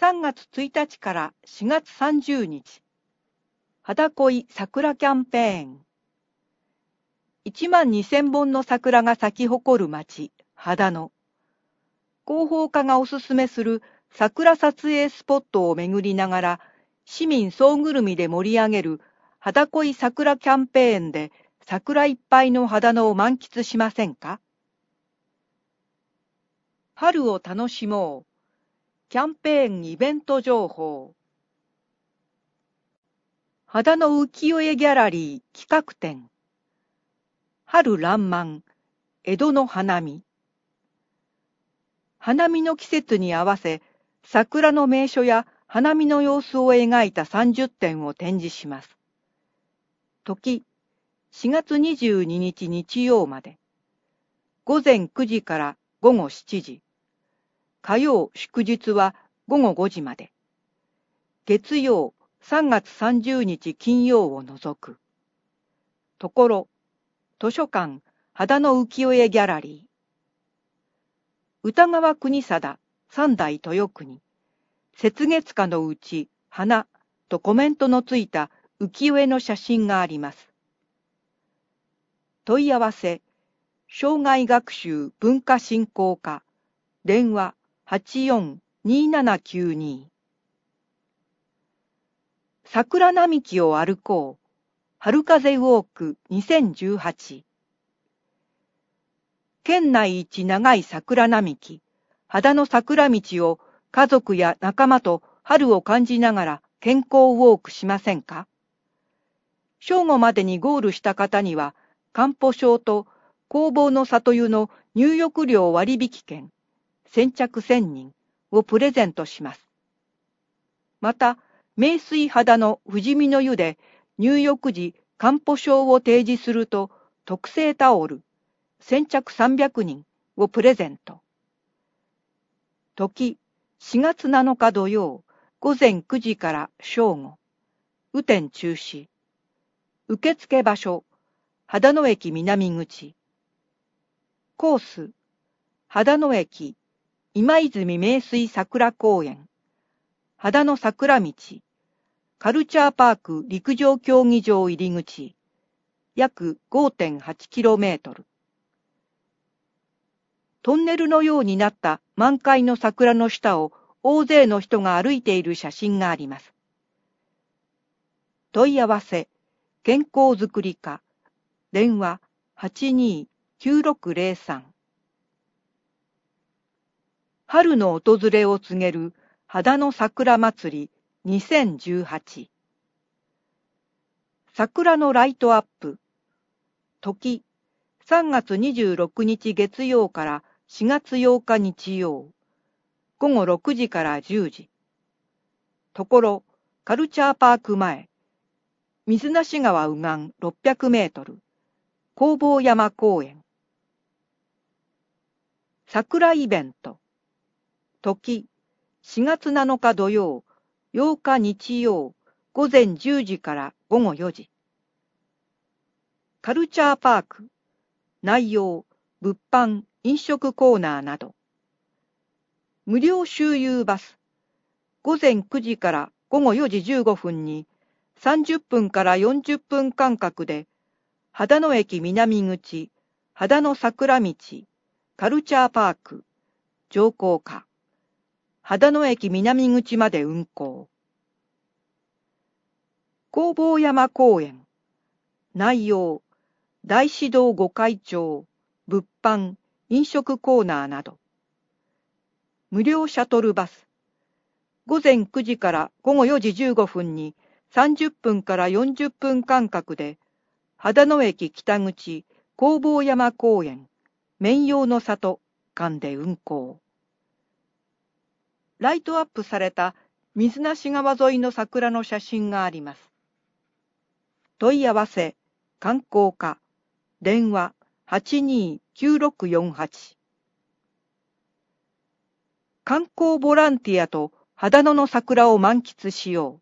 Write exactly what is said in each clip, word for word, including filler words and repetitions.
さんがつついたちからしがつさんじゅうにち、肌恋桜キャンペーン。いちまんにせんぼんの桜が咲き誇る町、秦野。広報課がおすすめする桜撮影スポットを巡りながら、市民総ぐるみで盛り上げる肌恋桜キャンペーンで桜いっぱいの秦野を満喫しませんか？春を楽しもう。キャンペーンイベント情報。秦野浮世絵ギャラリー企画展。春爛漫、江戸の花見。花見の季節に合わせ、桜の名所や花見の様子を描いたさんじゅってんを展示します。時、しがつにじゅうににち日曜まで。ごぜんくじからごごしちじ。火曜祝日はごごごじまで。月曜さんがつさんじゅうにち金曜を除く。ところ、図書館秦野浮世絵ギャラリー。歌川国貞三代豊国。雪月花のうち花とコメントのついた浮世絵の写真があります。問い合わせ、生涯学習文化振興課、電話はちよんにーななきゅうに。桜並木を歩こう。春風ウォークにせんじゅうはち。県内一長い桜並木、秦野桜道を家族や仲間と春を感じながら健康ウォークしませんか？正午までにゴールした方には、漢方証と工房の里湯の入浴料割引券、先着せんにんをプレゼントします。また、名水秦野富士見の湯で入浴時漢方証を提示すると特製タオル、先着さんびゃくにんをプレゼント。時、しがつなのか土曜、ごぜんくじから正午。雨天中止。受付場所、秦野駅南口。コース、秦野駅、今泉名水桜公園。秦野桜道、カルチャーパーク陸上競技場入り口、約 ごてんはちキロメートル。トンネルのようになった満開の桜の下を大勢の人が歩いている写真があります。問い合わせ、健康づくり課、電話はちにーきゅうろくぜろさん。春の訪れを告げる秦野桜まつりにせんじゅうはち。桜のライトアップ。時、さんがつにじゅうろくにち月曜からしがつようか日曜。ごごろくじからじゅうじ。ところ、カルチャーパーク前。水無川右岸ろっぴゃくメートル。工房山公園。桜イベント。時、しがつなのか土曜、ようか日曜、ごぜんじゅうじからごごよじ。カルチャーパーク、内容、物販、飲食コーナーなど。無料周遊バス、ごぜんくじからごごよじじゅうごふんにさんじゅっぷんからよんじゅっぷん間隔で、秦野駅南口、秦野桜道、カルチャーパーク、乗降可。秦野駅南口まで運行。工房山公園。内容、大師堂御開帳、物販、飲食コーナーなど。無料シャトルバス。ごぜんくじからごごよじじゅうごふんにさんじゅっぷんからよんじゅっぷん間隔で、秦野駅北口、工房山公園、綿陽の里間で運行。ライトアップされた水無川沿いの桜の写真があります。問い合わせ、観光課、電話はちにーきゅうろくよんはち。観光ボランティアと秦野の桜を満喫しよう。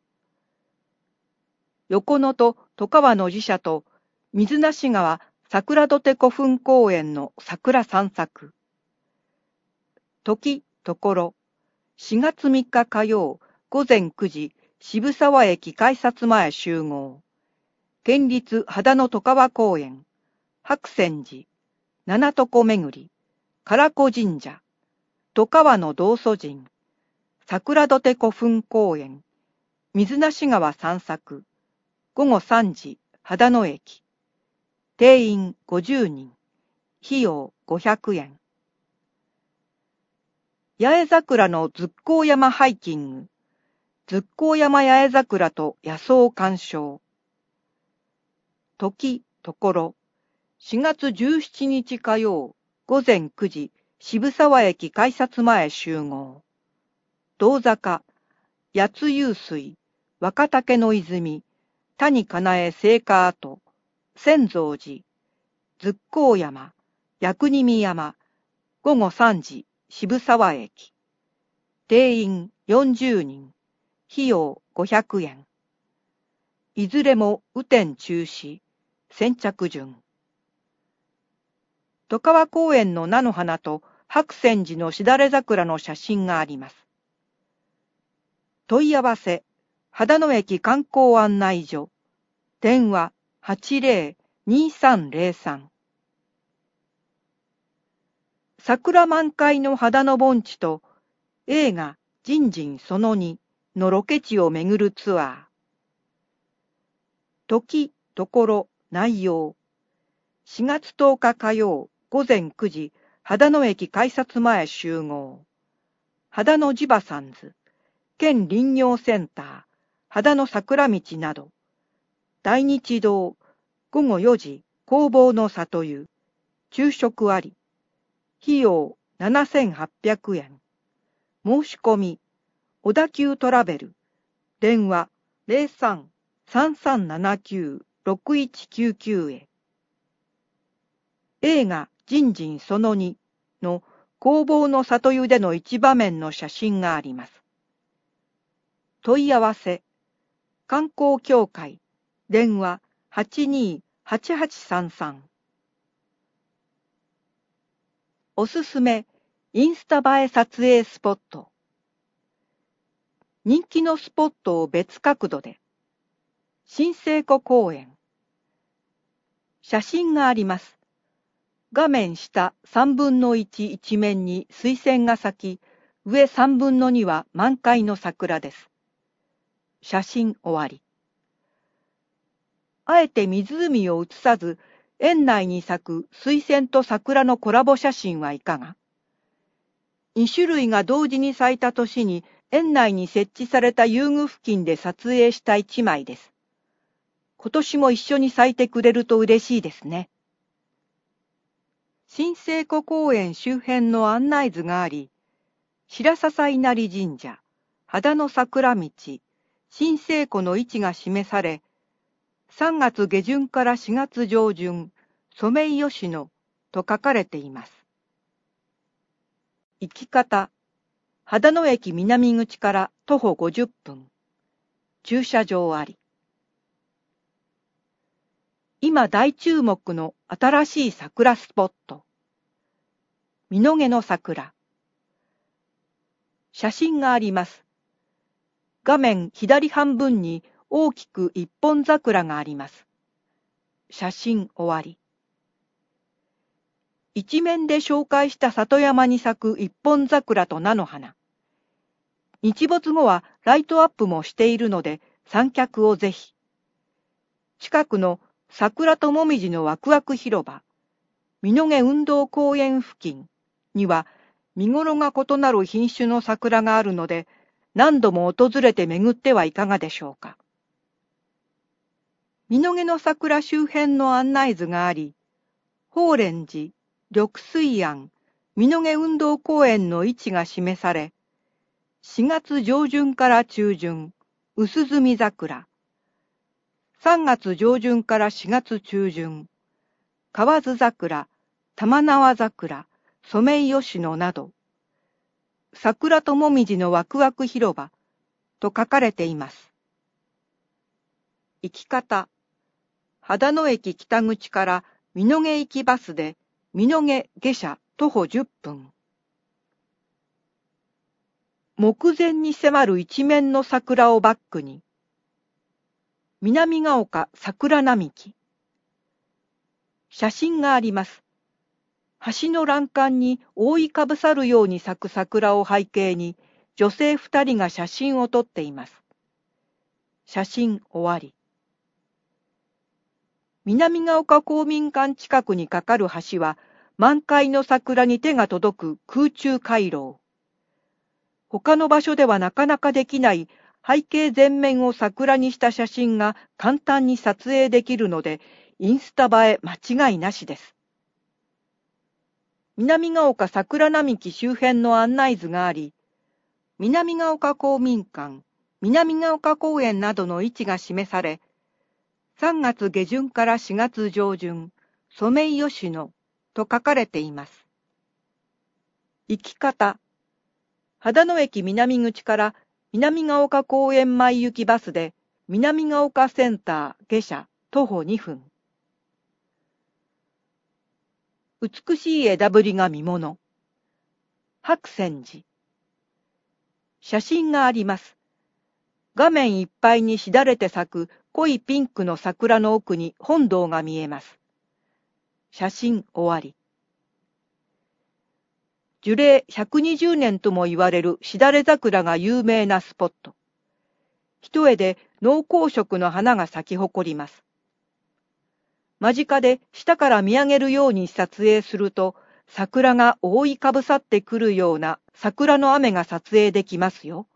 横野と外川の寺社と水無川桜土手古墳公園の桜散策。時、ところ、 しがつみっか火曜午前くじ、渋沢駅改札前集合。県立秦野戸川公園、白泉寺、七床巡り、唐子神社、戸川の道祖神、桜土手古墳公園、水無川散策、午後さんじ、秦野駅。定員ごじゅうにん、費用ごひゃくえん。八重桜のズッコー山ハイキング、ズッコー山八重桜と野草鑑賞。時、ところ、しがつじゅうしちにち火曜、午前くじ、渋沢駅改札前集合。道坂、八津湧水、若竹の泉、谷かなえ聖火跡、千蔵寺、ズッコー山、薬二見山、午後さんじ、渋沢駅。定員よんじゅうにん、費用ごひゃくえん。いずれも雨天中止、先着順。戸川公園の菜の花と白泉寺のしだれ桜の写真があります。問い合わせ、秦野駅観光案内所、電話 はちぜろにさんぜろさん。桜満開の秦野盆地と映画じんじんそのにのロケ地を巡るツアー。時、ところ、内容。しがつとおか火曜午前くじ、秦野駅改札前集合。秦野地場さんず、県林業センター、秦野桜道など。大日堂、午後よじ、工房の里湯、昼食あり。費用ななせんはっぴゃくえん。申し込み、小田急トラベル、電話 ゼロさん さんさんななきゅう ろくいちきゅうきゅう へ。映画じんじんそのにの工房の里湯での一場面の写真があります。問い合わせ、観光協会、電話 はちにーはちはちさんさん。おすすめ、インスタ映え撮影スポット。人気のスポットを別角度で。新生湖公園。写真があります。画面下さんぶんのいち一面に水仙が咲き、上さんぶんのには満開の桜です。写真終わり。あえて湖を映さず、園内に咲く水仙と桜のコラボ写真はいかが？に種類が同時に咲いた年に園内に設置された遊具付近で撮影した一枚です。今年も一緒に咲いてくれると嬉しいですね。新生湖公園周辺の案内図があり、白笹稲荷神社、秦野桜道、新生湖の位置が示され、さんがつげじゅんからしがつじょうじゅん、ソメイヨシノと書かれています。行き方、秦野駅南口から徒歩ごじゅっぷん。駐車場あり。今大注目の新しい桜スポット。美濃毛の桜。写真があります。画面左半分に大きく一本桜があります。写真終わり。一面で紹介した里山に咲く一本桜と菜の花。日没後はライトアップもしているので三脚をぜひ。近くの桜ともみじのワクワク広場、美濃毛運動公園付近には見頃が異なる品種の桜があるので、何度も訪れて巡ってはいかがでしょうか。美濃毛の桜周辺の案内図があり、法蓮寺、緑水庵、美濃毛運動公園の位置が示され、しがつじょうじゅんから中旬、薄墨桜、さんがつじょうじゅんからしがつ中旬、河津桜、玉縄桜、ソメイヨシノなど、桜ともみじのワクワク広場と書かれています。行き方、秦野駅北口から美濃毛行きバスで美濃毛下車徒歩じゅっぷん。 目前に迫る一面の桜をバックに、南ヶ丘桜並木。写真があります。橋の欄干に覆いかぶさるように咲く桜を背景に、女性二人が写真を撮っています。写真終わり。南ヶ丘公民館近くに架かる橋は、満開の桜に手が届く空中回廊。他の場所ではなかなかできない背景全面を桜にした写真が簡単に撮影できるので、インスタ映え間違いなしです。南ヶ丘桜並木周辺の案内図があり、南ヶ丘公民館、南ヶ丘公園などの位置が示され、さんがつげじゅんからしがつじょうじゅん、ソメイヨシノと書かれています。行き方。秦野駅南口から南ヶ丘公園前行きバスで南ヶ丘センター下車徒歩にふん。美しい枝ぶりが見もの。白泉寺。写真があります。画面いっぱいにしだれて咲く濃いピンクの桜の奥に本堂が見えます。写真終わり。樹齢ひゃくにじゅうねんとも言われるしだれ桜が有名なスポット。一重で濃紅色の花が咲き誇ります。間近で下から見上げるように撮影すると、桜が覆いかぶさってくるような桜の雨が撮影できますよ。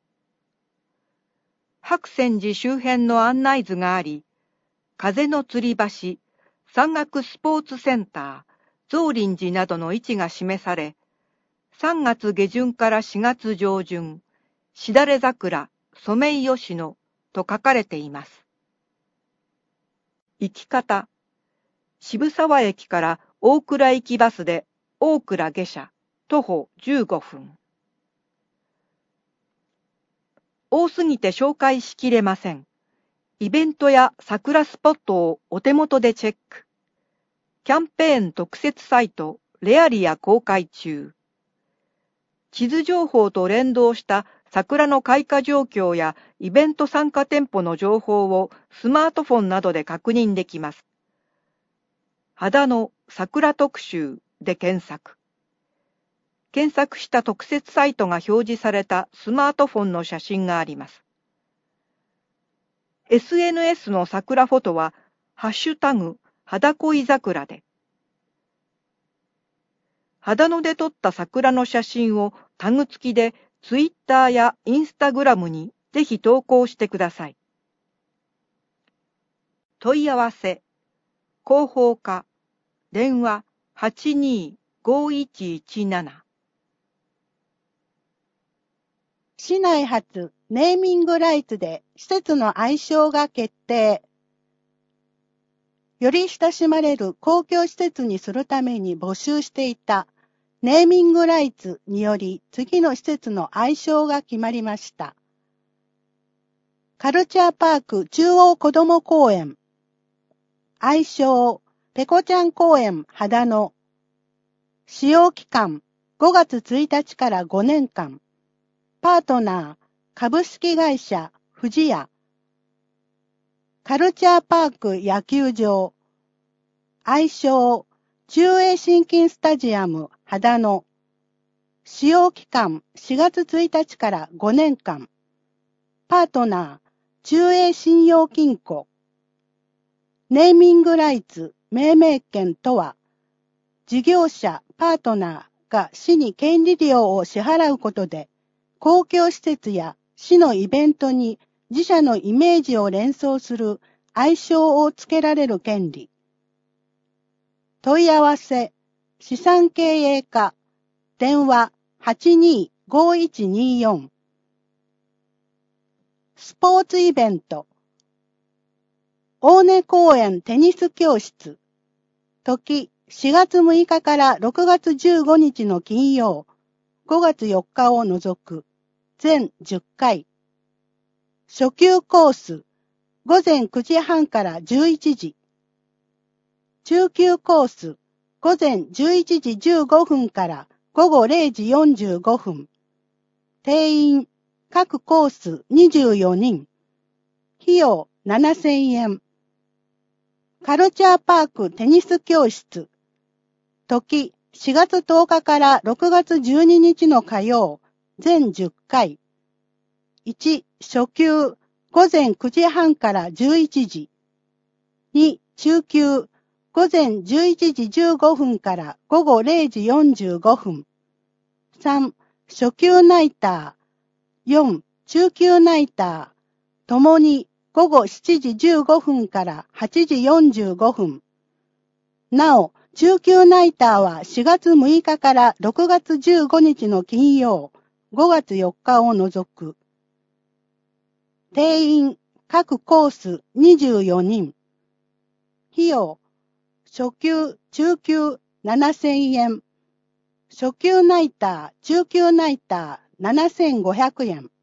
白泉寺周辺の案内図があり、風の吊り橋、山岳スポーツセンター、増林寺などの位置が示され、さんがつげじゅんからしがつじょうじゅん、しだれ桜、ソメイヨシノと書かれています。行き方。渋沢駅から大倉行きバスで大倉下車、徒歩じゅうごふん。多すぎて紹介しきれません。イベントや桜スポットをお手元でチェック。キャンペーン特設サイトレアリア公開中。地図情報と連動した桜の開花状況やイベント参加店舗の情報をスマートフォンなどで確認できます。秦野桜特集で検索。検索した特設サイトが表示されたスマートフォンの写真があります。エスエヌエス の桜フォトは、ハッシュタグ、秦恋桜で。秦野で撮った桜の写真をタグ付きでツイッターやインスタグラムにぜひ投稿してください。問い合わせ、広報課、電話 はちにーごいちいちなな。 市内初ネーミングライツで施設の愛称が決定。より親しまれる公共施設にするために募集していたネーミングライツにより次の施設の愛称が決まりました。カルチャーパーク中央子ども公園。愛称ペコちゃん公園秦野。使用期間ごがつついたちからごねんかん。パートナー株式会社富士屋。カルチャーパーク野球場。愛称中英新金スタジアム秦野。使用期間しがつついたちからごねんかん。パートナー中英信用金庫。ネーミングライツ命名権とは、事業者パートナーが市に権利料を支払うことで、公共施設や市のイベントに自社のイメージを連想する愛称をつけられる権利。問い合わせ、資産経営課、電話 はちにーごいちによん。スポーツイベント、大根公園テニス教室、時しがつむいかからろくがつじゅうごにちの金曜、ごがつよっかを除く、全じゅっかい。初級コース、ごぜんくじはんからじゅういちじ。中級コース、ごぜんじゅういちじじゅうごふんからごごれいじよんじゅうごふん。 定員、各コースにじゅうよにん。費用ななせんえん。カルチャーパークテニス教室。時、しがつとおかからろくがつじゅうににちの火曜、全じゅっかい。いち、初級、午前くじはんからじゅういちじ。に、中級、午前じゅういちじじゅうごふんから午後れいじよんじゅうごふん。さん、初級ナイター。よん、中級ナイター。ともに午後しちじじゅうごふんからはちじよんじゅうごふん。なお、中級ナイターはしがつむいかからろくがつじゅうごにちの金曜、ごがつよっかを除く。定員、各コースにじゅうよにん。費用、初級、中級ななせんえん。初級ナイター、中級ナイターななせんごひゃくえん。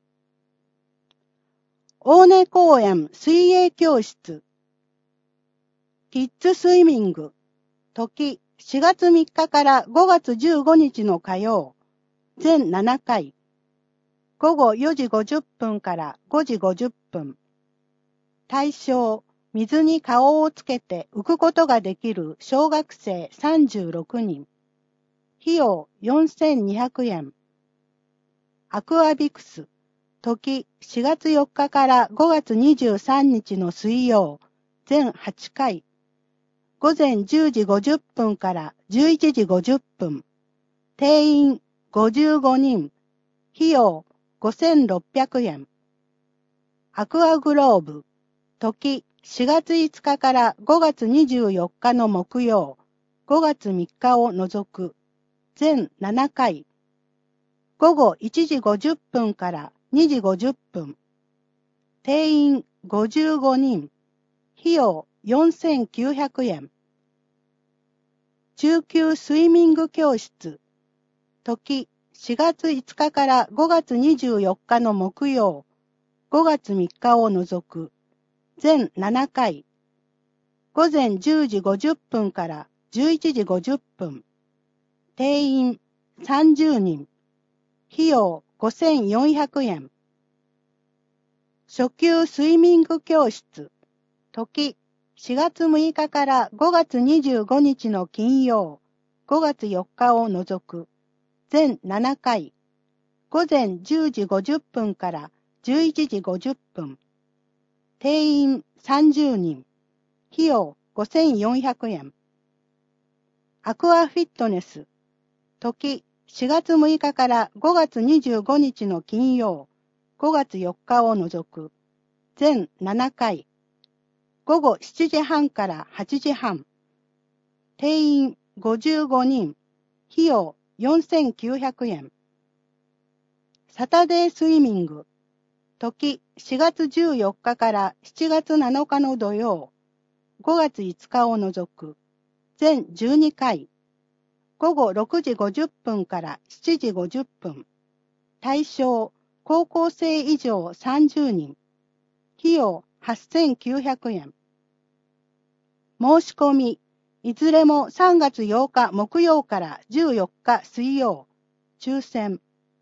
大根公園水泳教室。キッズスイミング。時、しがつみっかからごがつじゅうごにちの火曜。全ななかい。ごごよじごじゅっぷんからごじごじゅっぷん。対象、水に顔をつけて浮くことができる小学生さんじゅうろくにん。費用よんせんにひゃくえん。アクアビクス。時、しがつよっかからごがつにじゅうさんにちの水曜。全はちかい。ごぜんじゅうじごじゅっぷんからじゅういちじごじゅっぷん。定員ごじゅうごにん。費用ごせんろっぴゃくえん。アクアグローブ。時、しがついつかからごがつにじゅうよっかの木曜、ごがつみっかを除く。全ななかい。ごごいちじごじゅっぷんからにじごじゅっぷん。定員ごじゅうごにん。費用よんせんきゅうひゃくえん。中級スイミング教室。時、しがついつかからごがつにじゅうよっかの木曜、ごがつみっかを除く。全ななかい。ごぜんじゅうじごじゅっぷんからじゅういちじごじゅっぷん。定員さんじゅうにん。費用ごせんよんひゃくえん。初級スイミング教室。時、しがつむいかからごがつにじゅうごにちの金曜、ごがつよっかを除く。全ななかい。ごぜんじゅうじごじゅっぷんからじゅういちじごじゅっぷん。定員さんじゅうにん。費用ごせんよんひゃくえん。アクアフィットネス。時、しがつむいかからごがつにじゅうごにちの金曜、ごがつよっかを除く。全ななかい。ごごしちじはんからはちじはん。定員ごじゅうごにん。費用よんせんきゅうひゃくえん。サタデースイミング。時、しがつじゅうよっかからしちがつなのかの土曜、ごがついつかを除く。全じゅうにかい。ごごろくじごじゅっぷんからしちじごじゅっぷん。対象、高校生以上さんじゅうにん。費用はっせんきゅうひゃくえん。申し込み、いずれもさんがつようか木曜からじゅうよっか水曜。抽選。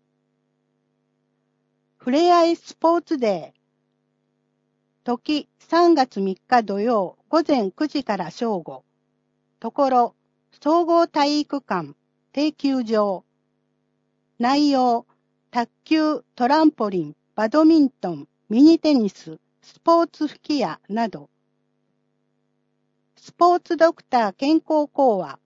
ふれあいスポーツデー。時、さんがつみっか土曜、ごぜんくじから正午。ところ、総合体育館、定休場。内容、卓球、トランポリン、バドミントン、ミニテニス、スポーツ吹き矢など。スポーツドクター健康講話。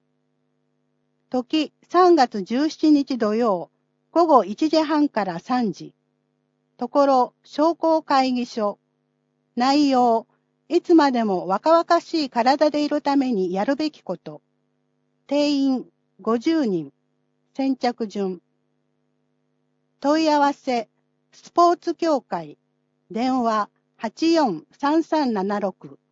時、さんがつじゅうしちにち土曜、ごごいちじはんからさんじ。ところ、商工会議所。内容、いつまでも若々しい体でいるためにやるべきこと。定員ごじゅうにん。先着順。問い合わせ、スポーツ協会。電話はちよんさんさんななろく。